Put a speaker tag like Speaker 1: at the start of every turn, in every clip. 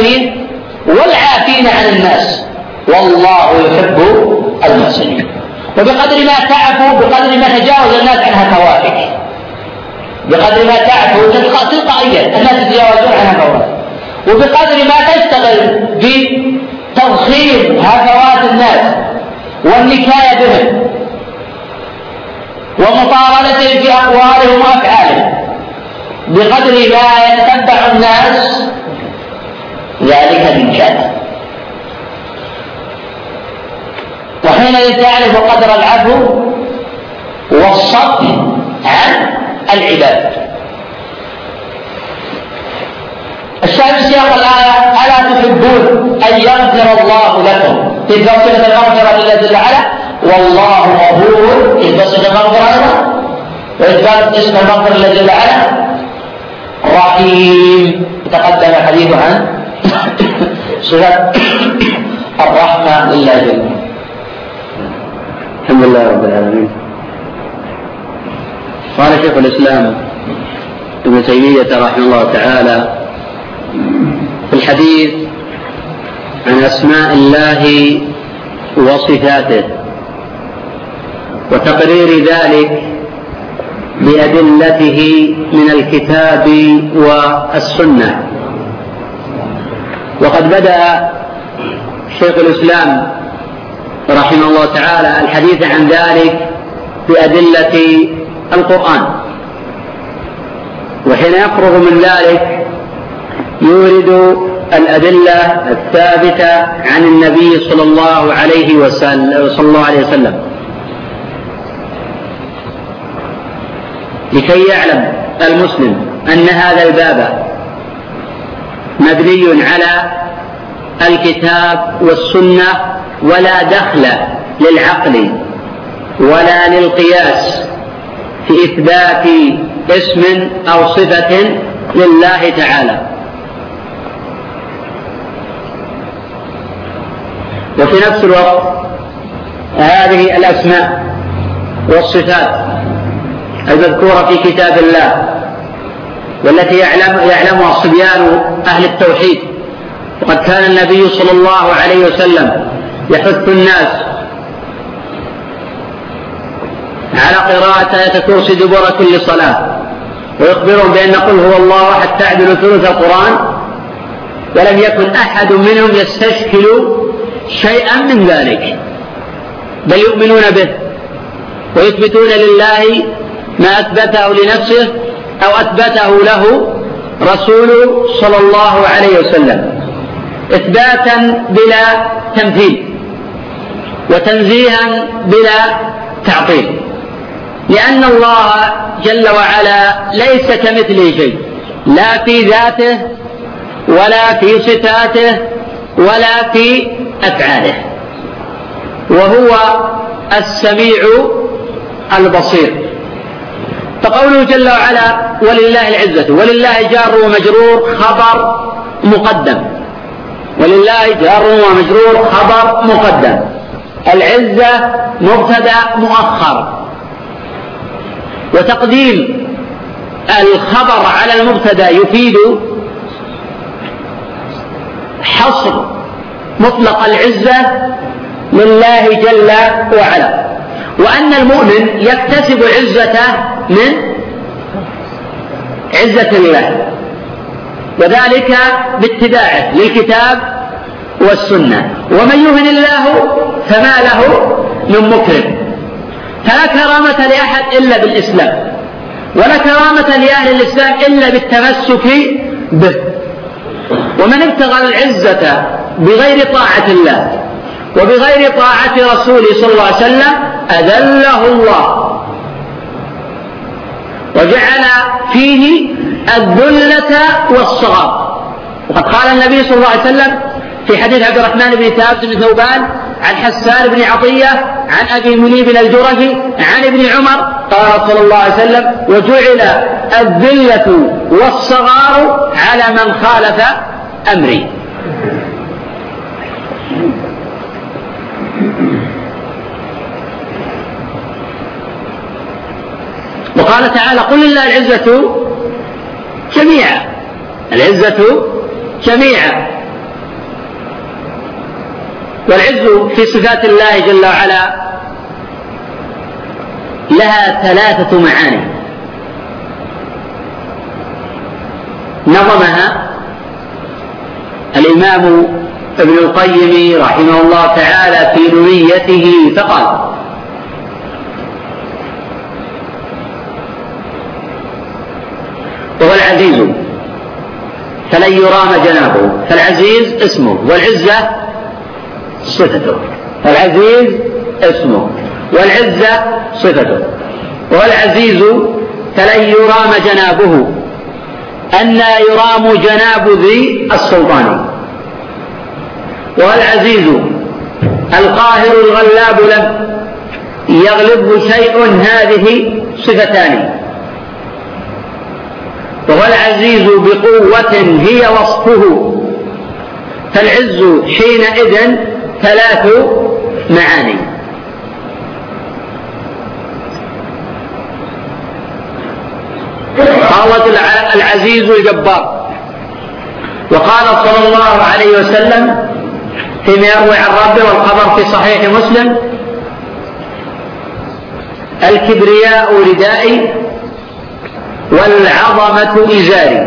Speaker 1: المحسنين والعافين عن الناس، والله يحب المحسنين. وبقدر ما تعفو بقدر ما تجاوز الناس عن هفواتك، بقدر ما تعفو تلقائيا الناس يتجاوزون عن هفواتك، وبقدر ما تشتغل بتضخيم هفوات الناس والنكاية بهم ومطاردتهم في أقوالهم وأفعالهم، بقدر ما يتتبع الناس ذلك من شأنه. وحينئذ تعرف قدر العفو والصف عن العباد. الشاهد في سياق الآية: ألا تحبون أن يغفر الله لكم؟ تلك صفة المغفرة لله جل وعلا، والله غفور. تلك صفة المغفرة أيضا، وإثبات اسم المغفرة لله جل وعلا رحيم. تقدم الحديث عن صفة الرحمة لله جل وعلا.
Speaker 2: الحمد لله رب العالمين. قال شيخ الإسلام ابن تيمية رحمه الله تعالى في الحديث عن أسماء الله وصفاته وتقرير ذلك بأدلته من الكتاب والسنة. وقد بدأ شيخ الإسلام رحمه الله تعالى الحديث عن ذلك بأدلة القرآن، وحين يفرغ من ذلك يورد الأدلة الثابتة عن النبي صلى الله عليه وسلم لكي يعلم المسلم أن هذا الباب مبني على الكتاب والسنة، ولا دخل للعقل ولا للقياس في إثبات اسم أو صفة لله تعالى. وفي نفس الوقت هذه الأسماء والصفات المذكورة في كتاب الله والتي يعلمها صبيان أهل التوحيد، وقد كان النبي صلى الله عليه وسلم يحث الناس على قراءة آية الكرسي دبر كل صلاة، ويخبرهم بأن قل هو الله أحد تعدل ثلث القرآن، ولم يكن أحد منهم يستشكل شيئا من ذلك، بل يؤمنون به ويثبتون لله ما أثبته لنفسه أو أثبته له رسوله صلى الله عليه وسلم، إثباتا بلا تمثيل وتنزيها بلا تعطيل، لأن الله جل وعلا ليس كمثله شيء، لا في ذاته ولا في صفاته ولا في أفعاله، وهو السميع البصير. فقوله جل وعلا ولله العزة، ولله جار ومجرور خبر مقدم، ولله جار ومجرور خبر مقدم، العزة مبتدأ مؤخر، وتقديم الخبر على المبتدأ يفيد حصر مطلق العزة لله جل وعلا، وأن المؤمن يكتسب عزته من عزة الله، وذلك باتباعه للكتاب والسنة. ومن يهن الله فما له من مكرم. فلا كرامة لأحد إلا بالإسلام، ولا كرامة لأهل الإسلام إلا بالتمسك به. ومن ابتغى العزة بغير طاعة الله وبغير طاعة رسوله صلى الله عليه وسلم أذله الله وجعل فيه الذلة والصغار. وقد قال النبي صلى الله عليه وسلم في حديث عبد الرحمن بن ثابت بن ثوبان عن حسان بن عطية عن أبي منيب الجرهي عن ابن عمر قال صلى الله عليه وسلم وجعل الذلة والصغار على من خالف أمري. وقال تعالى قل لله العزة جميعا، العزة جميعا، والعز في صفات الله جل وعلا لها 3 معاني نظمها الإمام ابن القيم رحمه الله تعالى في نونيته فقال: وهو العزيز فلن يرام جنابه. فالعزيز اسمه والعزة صفته. العزيز اسمه والعزة صفته. وهو العزيز فلن يرام جنابه. أنى يرام جناب ذي السلطان. وهو العزيز القاهر الغلاب لم يغلبه شيء. هذه صفتان. وهو العزيز بقوة هي وصفه. فالعز حينئذ 3 معاني. قال العزيز الجبار. وقال صلى الله عليه وسلم فيما يروي عن ربه والخبر في صحيح مسلم: الكبرياء ردائي والعظمة إزاري،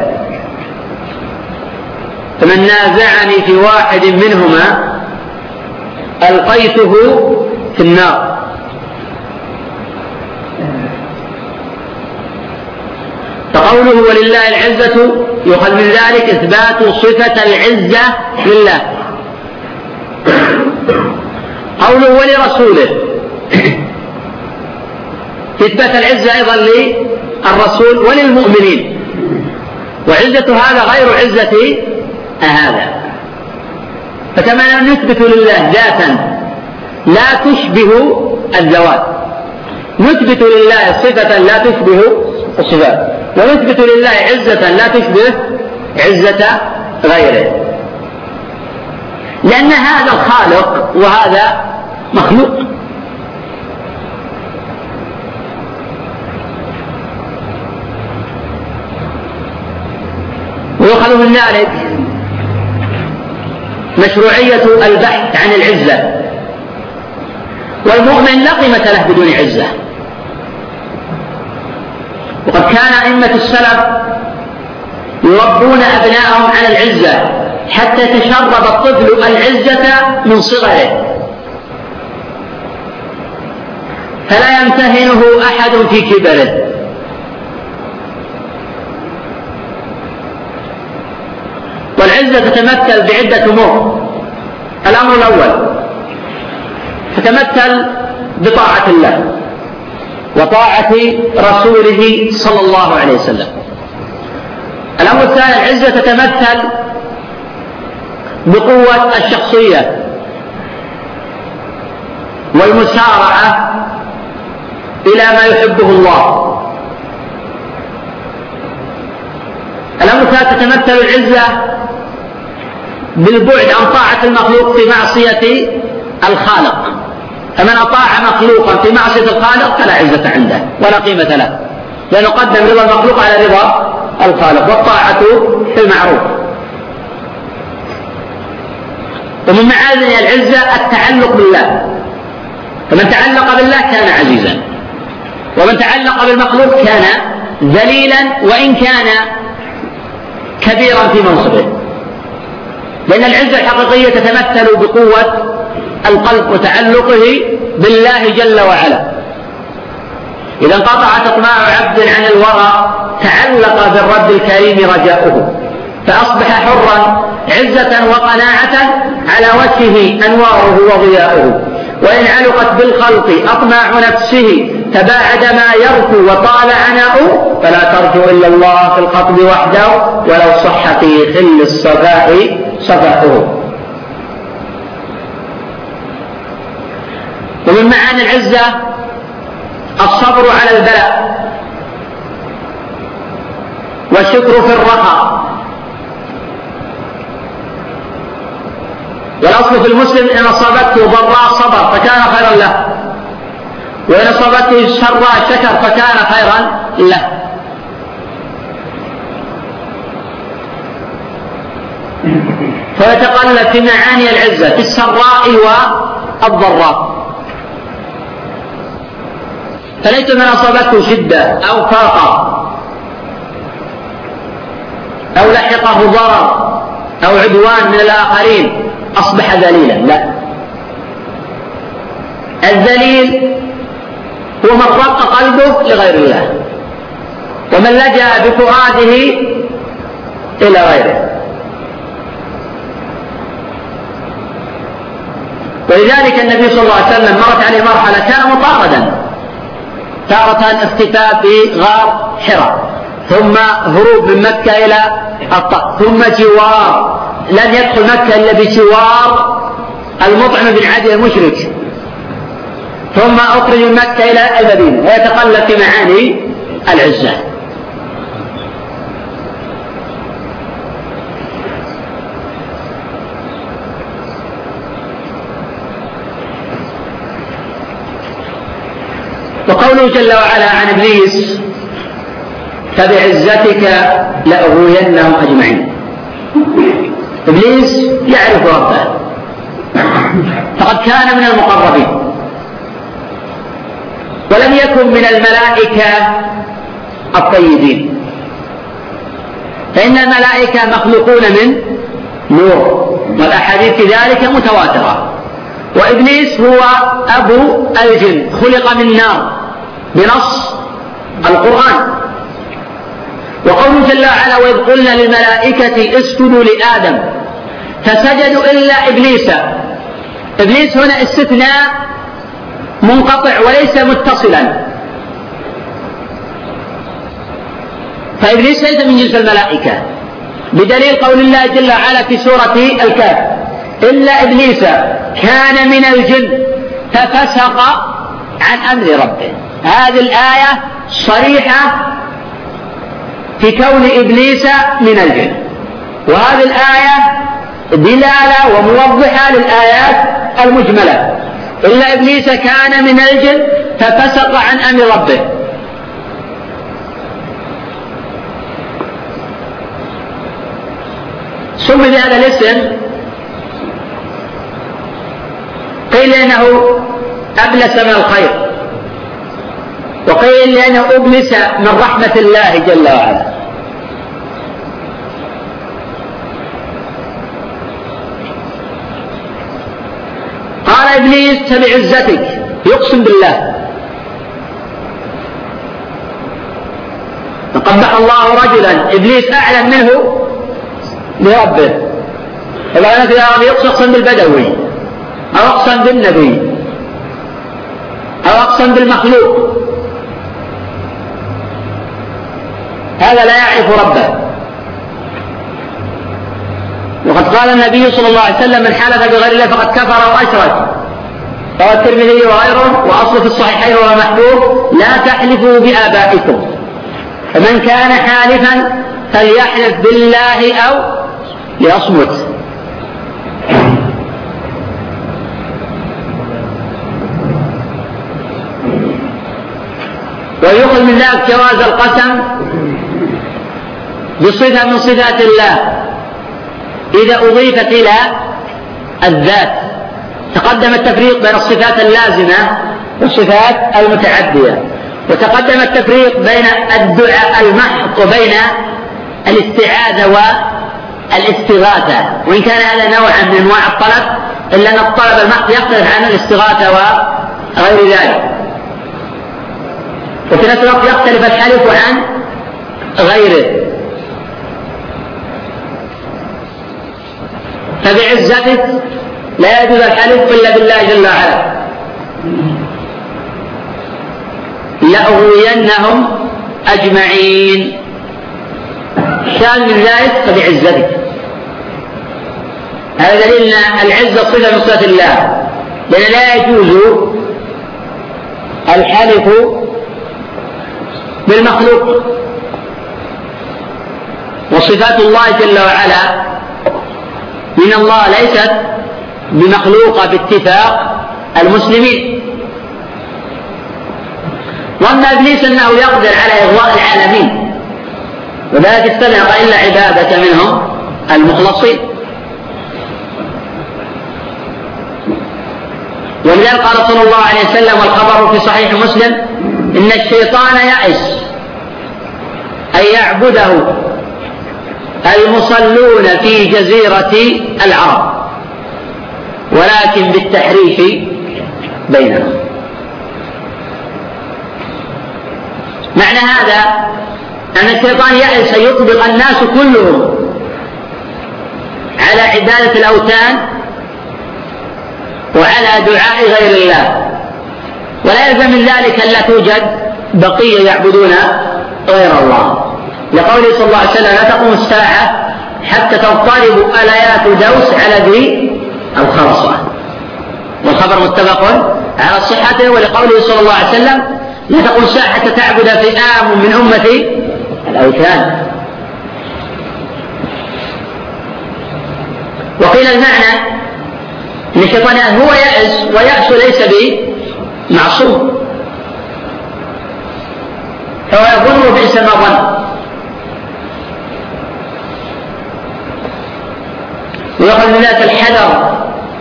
Speaker 2: فمن نازعني في واحد منهما ألقيته في النار. فقوله ولله العزة يؤخذ من ذلك إثبات صفة العزة لله. قوله ولرسوله إثبات العزة أيضا للرسول وللمؤمنين، وعزة هذا غير عزة هذا. فكما نثبت لله ذاتا لا تشبه الذوات، نثبت لله صفة لا تشبه الصفات، ونثبت لله عزة لا تشبه عزة غيره، لأن هذا الخالق وهذا مخلوق. ويؤخذ من ذلك مشروعية البحث عن العزة، والمؤمن لا قيمة له بدون عزة. وقد كان أئمة السلف يربون أبناءهم على العزة حتى يتشرب الطفل العزة من صغره، فلا يمتهنه أحد في كبره. والعزة تتمثل بعدة أمور. الأمر الأول تتمثل بطاعة الله وطاعة رسوله صلى الله عليه وسلم. الأمر الثاني العزة تتمثل بقوة الشخصية والمسارعة إلى ما يحبه الله. الأمر الثالث تتمثل العزة بالبعد عن طاعة المخلوق في معصية الخالق، فمن أطاع مخلوقا في معصية الخالق فلا عزة عنده ولا قيمة له، لأنه قدم رضا المخلوق على رضا الخالق، والطاعة في المعروف. ومن معادن العزة التعلق بالله، فمن تعلق بالله كان عزيزا، ومن تعلق بالمخلوق كان ذليلا وإن كان كبيرا في منصبه. لأن العزة الحقيقية تتمثل بقوة القلب وتعلقه بالله جل وعلا. إذا انقطعت أطماع عبد عن الورى تعلق بالرب الكريم رجاؤه، فأصبح حرا عزة وقناعة على وجهه أنواره وضياؤه. وإن علقت بالخلق أطماع نفسه تباعد ما يرثو وطال عناؤه، فلا ترجو إلا الله في الخطب وحده ولو صح في خل الصفاء صفاؤه. ومن معاني العزة الصبر على البلاء والشكر في الرخاء. والأصل في المسلم إن أصابته ضراء صبر فكان خيرا له، وإن أصابته سراء شكر فكان خيرا له. فيتقلب في معاني العزة في السراء والضراء. فليس من أصابته شدة أو فاقة أو لحقه ضرر أو عدوان من الآخرين أصبح ذليلا، لا. الذليل هو من رق قلبه لغير الله ومن لجأ بفؤاده إلى غيره. ولذلك النبي صلى الله عليه وسلم مرت عليه مرحلة كان مطاردا، تارة اختفاء في غار حراء، ثم هروب من مكة إلى الطائف، ثم جوار، لن يدخل مكة إلا بجوار المطعم بن عدي المشرك، ثم أخرج من مكة إلى المدينة، ويتقلب في معاني العزة. وقوله جل وعلا عن إبليس: فبعزتك لأغوينهم أجمعين. إبليس يعرف ربه، فقد كان من المقربين، ولم يكن من الملائكة الطيبين، فإن الملائكة مخلوقون من نور، والأحاديث في ذلك متواترة. وإبليس هو أبو الجن، خلق من نار بنص القرآن. وقوله جل وعلا: وإذ قلنا للملائكة اسجدوا لآدم فسجدوا إلا إبليس. إبليس هنا استثناء منقطع وليس متصلا، فإبليس ليس من جنس الملائكة، بدليل قول الله جل وعلا في سورة الكهف: إلا إبليس كان من الجن ففسق عن أمر ربه. هذه الآية صريحة في كون إبليس من الجن، وهذه الآية دلالة وموضحة للآيات المجملة: إلا إبليس كان من الجن ففسق عن أمر ربه. سمي بهذا الاسم، قيل إنه أبلس من الخير، وقيل لأنه أبلس من رحمة الله جل وعلا. قال إبليس: فبعزتك، يقسم بالله. فقبح الله رجلا إبليس أعلم منه لربه، فقال: يا رب، يقسم بالبدوي أو أقسم بالنبي أو أقسم بالمخلوق، هذا لا يعرف ربه. وقد قال النبي صلى الله عليه وسلم: من حلف بغير الله فقد كفر وأشرك. رواه الترمذي وغيره، وأصل في الصحيحين وهو محفوظ: لا تحلفوا بآبائكم، فمن كان حالفا فليحلف بالله أو ليصمت. ويؤخذ من ذلك جواز القسم بصفة من صفات الله إذا أضيفت إلى الذات. تقدم التفريق بين الصفات اللازمة والصفات المتعدية، وتقدم التفريق بين الدعاء المحض وبين الاستعاذة والاستغاثة، وإن كان هذا نوعا من أنواع الطلب، إلا أن الطلب المحض يختلف عن الاستغاثة وغير ذلك. وفي نفس الوقت يختلف الحلف عن غيره. فبعزتك لا يجوز الحلف إلا بالله جل وعلا. لأغوينهم أجمعين، شان من ذلك فبعزتك. هذا دليل أن العزة صفة من صفات الله، لأن لا يجوز الحلف بالمخلوق، وصفات الله جل وعلا من الله ليست بمخلوقة باتفاق المسلمين. ظن إبليس أنه يقدر على إغواء العالمين، ولا تستمع إلا عبادك منهم المخلصين. ولذلك قال صلى الله عليه وسلم والخبر في صحيح مسلم إن الشيطان يئس أن يعبده المصلون في جزيرة العرب ولكن بالتحريف بينهم. معنى هذا أن الشيطان يئس أن يطبق الناس كلهم على عبادة الأوثان وعلى دعاء غير الله، ولا يلزم من ذلك أن لا توجد بقية يعبدون غير الله، لقوله صلى الله عليه وسلم لا تقوم الساعة حتى تضطرب آليات دوس على ذي الخرصة، والخبر متفق على صحته. ولقوله صلى الله عليه وسلم لا تقوم الساعة حتى تعبد فئام من أمتي الأوثان. وقيل المعنى ان الشيطان هو يأس، ويأس ليس بمعصوم، فهو يظن بئس ما ظن. ويأخذ من ذلك الحذر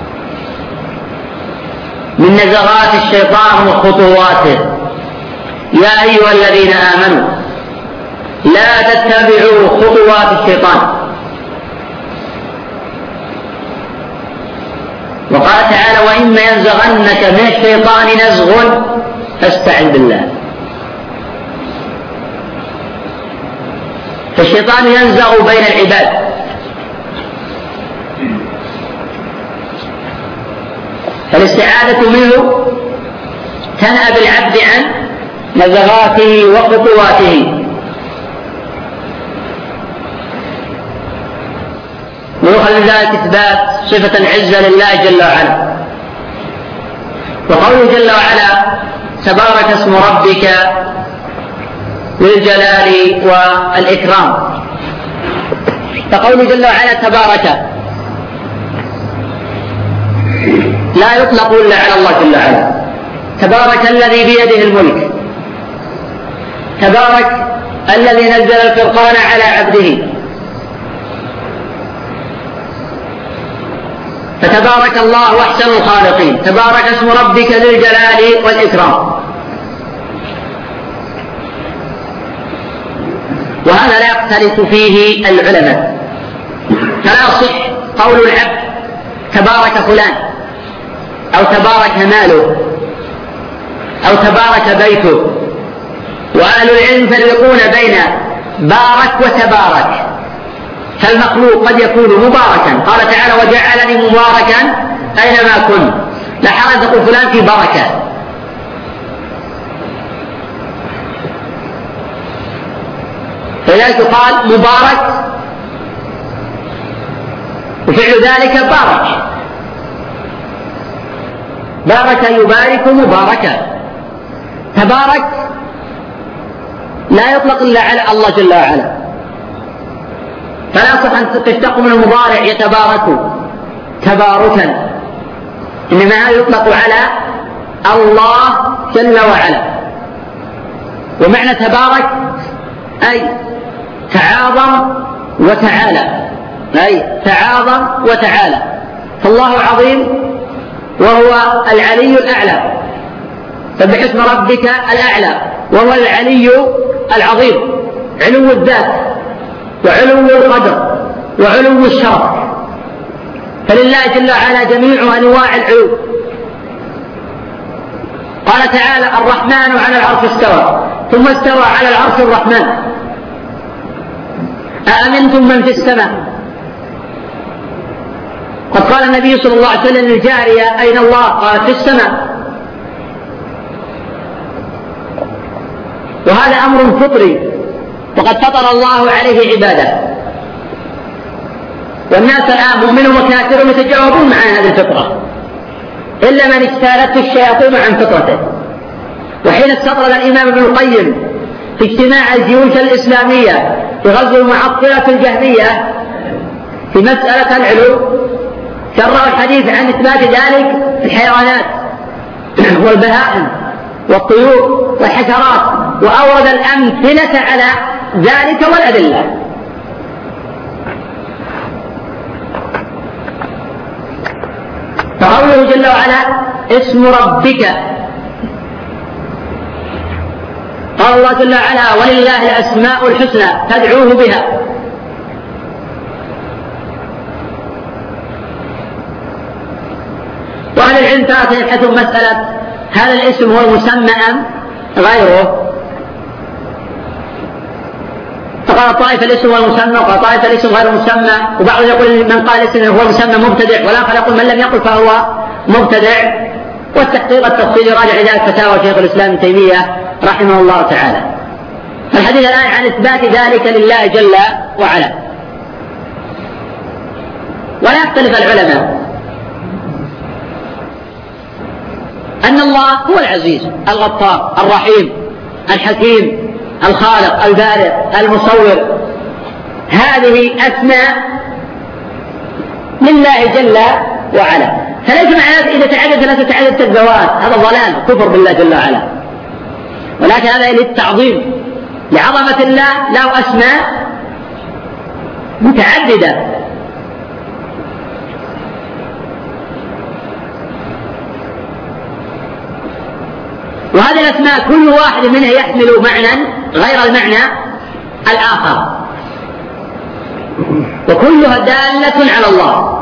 Speaker 2: من نزغات الشيطان وخطواته. يا أيها الذين آمنوا لا تتبعوا خطوات الشيطان. وقال تعالى وإما ينزغنك من الشيطان نزغ فاستعذ بالله. فالشيطان ينزغ بين العباد، فالاستعاذة منه تنأى بالعبد عن نزغاته وخطواته. ويؤخذ من ذلك إثبات صفة العزة لله جل وعلا. وقوله جل وعلا تبارك اسم ربك ذي الجلال والإكرام، فقوله جل وعلا تبارك لا يطلق إلا على الله جل وعلا. تبارك الذي بيده الملك، تبارك الذي نزل الفرقان على عبده، فتبارك الله أحسن الخالقين. تبارك اسم ربك ذي الجلال والإكرام. وهذا لا يختلف فيه العلماء، فلا يصح قول العبد تبارك فلان أو تبارك ماله أو تبارك بيته. وأهل العلم يفرقون بين بارك وتبارك، فالمخلوق قد يكون مباركا، قال تعالى وجعلني مباركا أينما كنت، لا حرج تقول فلان في بركة. فلذلك يقال مبارك، وفعل ذلك بارك. بارك يبارك مباركا. تبارك لا يطلق إلا على الله جل وعلا، فلا يصح أن تشتق من المضارع يتبارك تباركا، إنما هذا يطلق على الله جل وعلا. ومعنى تبارك أي تعاظم وتعالى، أي تعاظم وتعالى. فالله عظيم وهو العلي الأعلى، سبح اسم ربك الأعلى وهو العلي العظيم، علو الذات وعلو القدر وعلو الشرف. فلله جل وعلا جميع أنواع العلو. قال تعالى الرحمن على العرش استوى، ثم استوى على العرش الرحمن. أأمنتم من في السماء؟ قد قال النبي صلى الله عليه وسلم للجارية أين الله؟ قالت في السماء. وهذا أمر فطري، وقد فطر الله عليه عباده، والناس الآن مؤمنون وكافرون يتجاوبون مع هذه الفطرة، إلا من اجتالته الشياطين عن فطرته. وحين استطرد الإمام ابن القيم في اجتماع الجيوش الإسلامية في غزو المعطلة الجهمية في مسألة العلو، شرع الحديث عن إثبات ذلك في الحيوانات والبهائم والطيور والحشرات، وأورد الأمثلة على ذلك والأدلة. فقول قوله جل وعلا اسم ربك، قال الله جل وعلا ولله الأسماء الحسنى فادعوه بها. وأهل العلم تارة يبحثون مسألة هل الاسم هو المسمى أم غيره؟ فقال طائفة الاسم هو المسمى، وقال طائفة الاسم غير المسمى، وبعضهم يقول من قال الاسم هو المسمى مبتدع، والآخر يقول من لم يقل فهو مبتدع. والتحقيق التفصيلي راجع إلى فتاوى شيخ الإسلام ابن تيمية رحمه الله تعالى. الحديث الآن عن إثبات ذلك لله جل وعلا. ولا يختلف العلماء أن الله هو العزيز الغفار الرحيم الحكيم الخالق البارئ المصور. هذه أسماء لله جل وعلا، فليس معناه إذا تعدد لا تتعدد الذوات، هذا ضلال كفر بالله جل وعلا، ولكن هذا للتعظيم لعظمة الله، له أسماء متعددة. وهذه الأسماء كل واحد منها يحمل معنى غير المعنى الآخر، وكلها دالة على الله.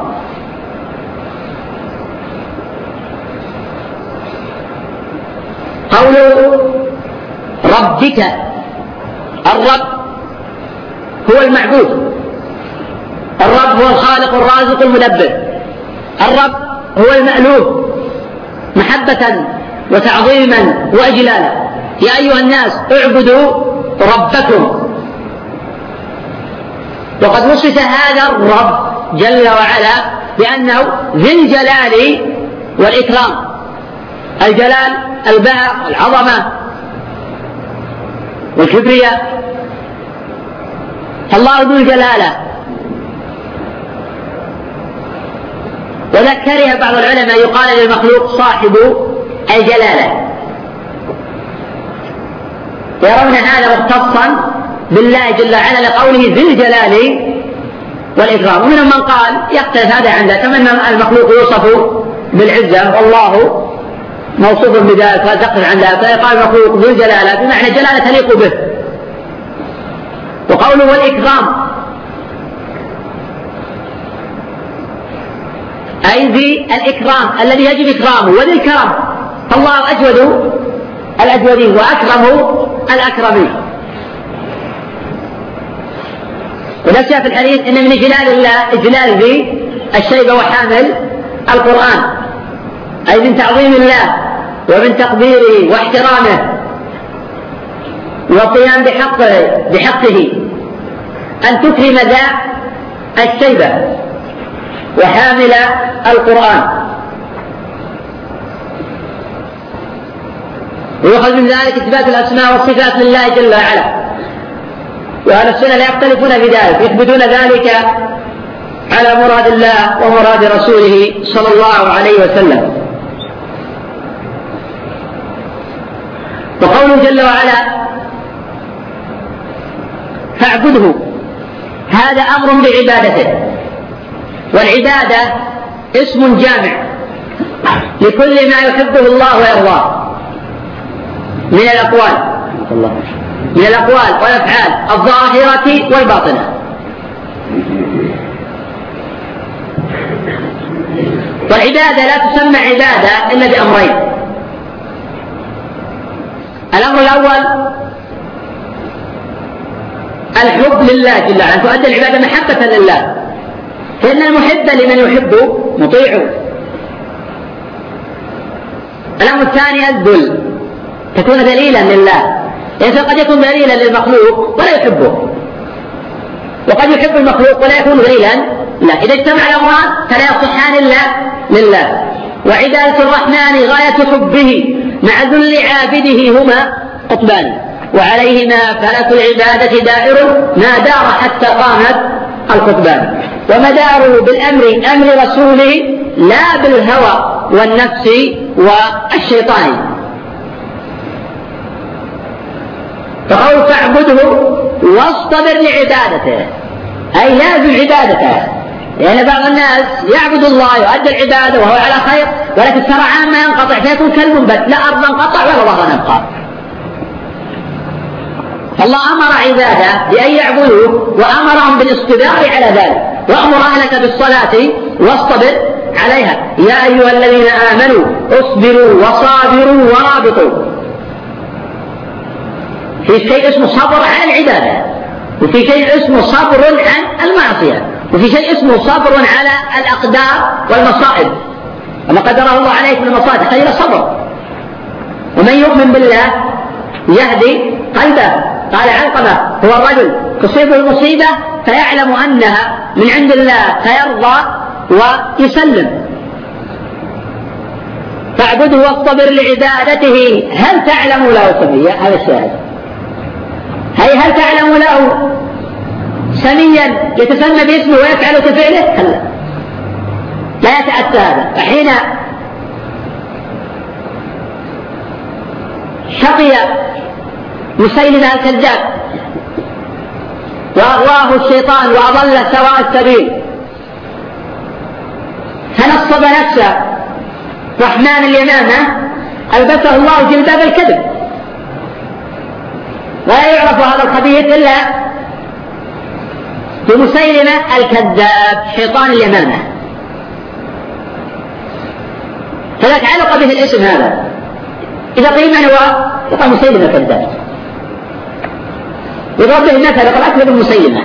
Speaker 2: قوله ربك، الرب هو المعبود، الرب هو الخالق الرازق المدبر، الرب هو المألوه محبة وتعظيما وإجلالا. يا أيها الناس اعبدوا ربكم. وقد وصف هذا الرب جل وعلا بأنه ذي الجلال والإكرام، الجلال البهاء العظمة والكبرياء، الله ذو الجلالة. وذكرها بعض العلماء يقال للمخلوق صاحب الجلالة، يرون هذا مختصا بالله جل وعلا لقوله ذي الجلال والإكرام. ومنهم من قال يختلف هذا عن ذلك، كما أن المخلوق يوصف بالعزة والله موصوف بذلك فتختلف عن ذلك، فيقال المخلوق ذي الجلالة بمعنى الجلالة تليق به. وقوله والإكرام أي ذي الإكرام الذي يجب إكرامه، وذي الكرم، فالله أجود الأجودين وأكرم الأكرمين. ونفسها في الحديث إن من إجلال الله إجلال ذي الشيبة وحامل القرآن، أي من تعظيم الله ومن تقديره واحترامه والقيام بحقه أن تكرم ذا الشيبة وحامل القرآن. ويؤخذ من ذلك إثبات الأسماء والصفات لله جل وعلا، وأهل السنة لا يختلفون في ذلك، يثبتون ذلك على مراد الله ومراد رسوله صلى الله عليه وسلم. وقوله جل وعلا فاعبده، هذا أمر بعبادته، والعبادة اسم جامع لكل ما يحبه الله ويرضاه من الأقوال والأفعال الظاهرة والباطنة. والعبادة لا تسمى عبادة إلا بأمرين. الأمر الأول الحب لله جل وعلا، تؤدى العبادة محبة لله، فإن المحب لمن يحب مطيعه. الأمر الثاني الذل، تكون ذليلا لله، الإنسان قد يكون ذليلا للمخلوق ولا يحبه، وقد يحب المخلوق ولا يكون ذليلا لا. إذا اجتمع الأمران فلا يصحان إلا لله. وعبادة الرحمن غاية حبه مع ذل عابده هما قطبان، وعليهما فلك العبادة دائر ما دار حتى قامت القطبان، ومداره بالأمر أمر رسوله لا بالهوى والنفس والشيطان. فقول فاعبده واصطبر لعبادته أي لازم عبادته لأن بعض الناس يعبد الله يؤدي العبادة وهو على خير، ولكن سرعان ما ينقطع فيكون كالمنبت، لا أرض انقطع ولا ظهر يبقى. الله أمر عباده بأن يعبدوه وأمرهم بالاصطبار على ذلك، وأمر أهلك بالصلاة واصطبر عليها، يا أيها الذين آمنوا اصبروا وصابروا ورابطوا. في شيء اسمه صبر على العبادة، وفي شيء اسمه صبر عن المعصية، وفي شيء اسمه صبر على الأقدار والمصائب، وما قدره الله عليك من المصائب تحتاج إلى صبر. ومن يؤمن بالله يهدي قلبه. قال علقمة هو الرجل تصيبه المصيبة فيعلم أنها من عند الله فيرضى ويسلم. فاعبده واصطبر لعبادته هل تعلم له سميا؟ هذا الشاهد. هل تعلم له سميا يتسمى باسمه ويفعل كفعله؟ هلا لا يتأتى هذا. فحين شقي مسيلمة الكذاب وأغواه الشيطان وأضل سواء السبيل، فنصب نفسه رحمن اليمامة ألبسه الله جلباب الكذب، ولا يعرف هذا الخبيث إلا بمسيلمة الكذاب شيطان اليمامة. فذلك علق به الاسم هذا. إذا قيل من هو؟ يقال مسيلمة الكذاب، يضرب به المثل يقال أكذب المسيلمة.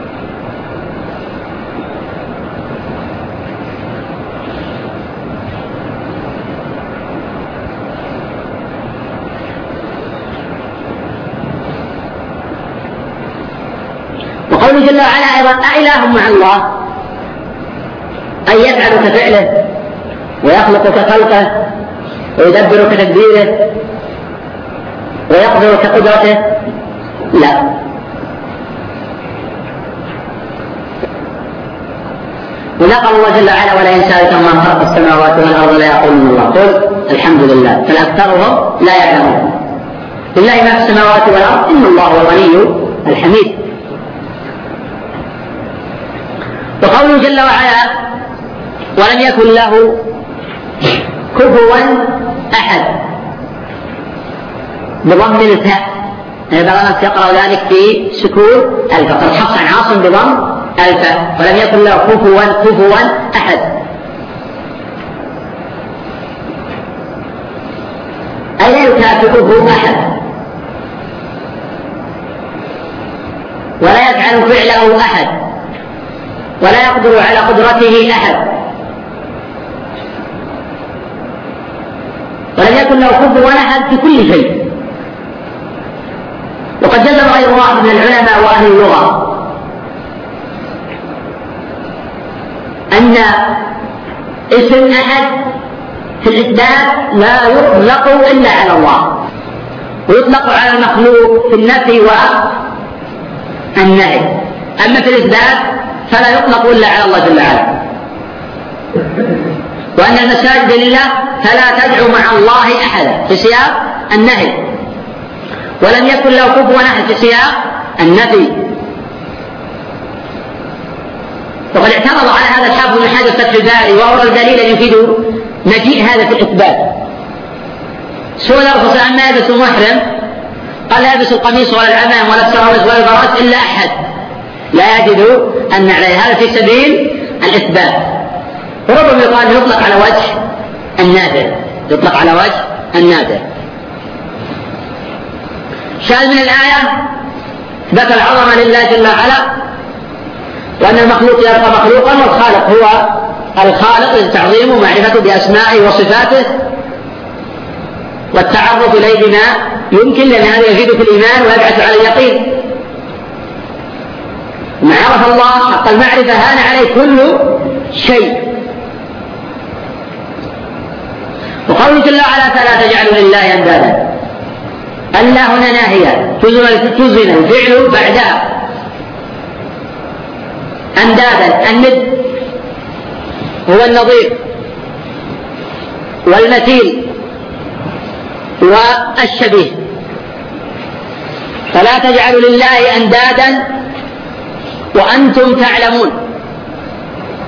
Speaker 2: وقوله جل وعلا أيضا أإله مع الله، أن يفعل كفعله ويخلق كخلقه ويدبر كتدبيره ويقدر كقدرته؟ لا. ولقى الله جل وعلا ولئن سألتهم من خلق السماوات والأرض ليقولن الله، قل الحمد لله، بل أكثرهم لا يعلمون. لله ما في السماوات والأرض، إن الله هو الغني الحميد. وقوله جل وعلا ولم يكن له كفوا أحد بضم الفاء، بعض الناس يقرأ ذلك في سكون الفاء، حفص عن عاصم بضم الفاء، ولم يكن له كفوا أحد. أي لا يكافئه أحد ولا يفعل فعله أحد ولا يقدر على قدرته أحد، ولم يكن له كفوا أحد في كل شيء. وقد جزم غير واحد من العلماء وأهل اللغة أن اسم أحد في الإثبات لا يطلق إلا على الله، ويطلق على المخلوق في النفي والنهي، أما في الإثبات فلا يطلق إلا على الله جل وعلا. وأن المساجد لله فلا تدعو مع الله أحدا في سياق النهي، ولم يكن له كفوا أحد في سياق النفي. وقد اعترض على هذا الحافظ بن حجر فتح الباري وأورى الدليل يفيد مجيء هذا في الإثبات. سئل الرسول عما يلبس المحرم قال لا يلبس القميص ولا العمام ولا السراويل ولا البراس إلا أحد لا يجد أن عليه، هذا في سبيل الإثبات. وربما يقال يطلق على وجه النادر، يطلق على وجه النادر. شاهد من الآية ذكر العظمة لله جل وعلا، وأن المخلوق يبقى مخلوقا والخالق هو الخالق، تعظيمه ومعرفته بأسمائه وصفاته والتعرف إليه بما يمكن، لأن هذا يزيد في الإيمان ويبعث على اليقين. من عرف الله حق المعرفة هان عليه كل شيء. وقوله جل وعلا فلا تجعلوا لله أندادا، ألا هنا ناهية تزن الفعل بعدها. أندادا الند هو النظير والمثيل والشبيه، فلا تجعلوا لله أندادا وأنتم تعلمون.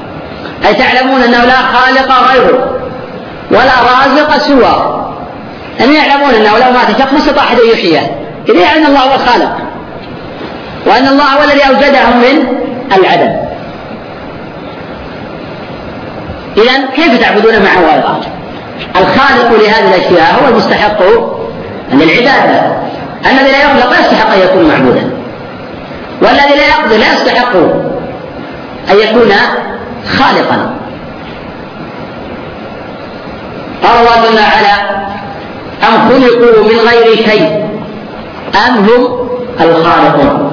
Speaker 2: أي تعلمون أنه لا خالق غيره ولا رازق سواه. أن يعلمون أنه لو مات شخص ما استطاع أحد أن يحييه، إذا يعني الله هو الخالق وأن الله هو الذي أوجدهم من العدم. إذن كيف تعبدون معه غيره؟ الخالق لهذه الأشياء هو المستحق للعبادة. الذي لا يخلق لا يستحق أن يكون معبودا، والذي لا يقدر لا يستحق أن يكون خالقا. قال الله جل وعلا: أم خلقوا من غير شيء أم هم الخالقون.